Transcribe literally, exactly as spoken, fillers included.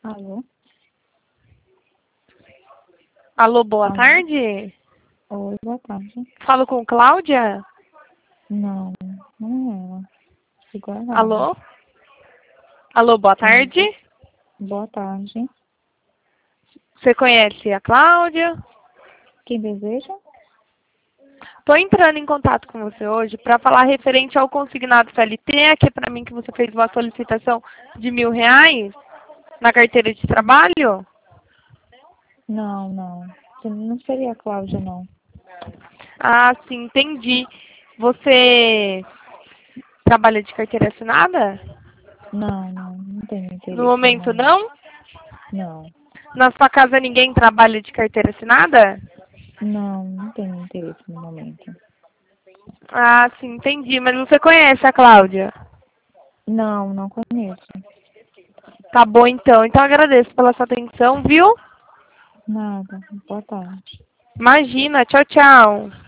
Alô? Alô, boa Alô? tarde. Oi, boa tarde. Falo com Cláudia? Não, não é ela. Ficou errado. Alô? Alô, boa Sim. tarde. Boa tarde. Você conhece a Cláudia? Quem deseja? Estou entrando em contato com você hoje para falar referente ao consignado C L T, aqui para mim que você fez uma solicitação de mil reais na carteira de trabalho. Não, não. Você não seria a Cláudia, não. Ah, sim, entendi. Você trabalha de carteira assinada? Não, não. Não tenho No interesse no momento momento. não? Não. Na sua casa ninguém trabalha de carteira assinada? Não, não tenho interesse no momento. Ah, sim, entendi. Mas você conhece a Cláudia? Não, não conheço. Tá bom então. Então agradeço pela sua atenção, viu? Nada. Boa tarde. Imagina. Tchau, tchau.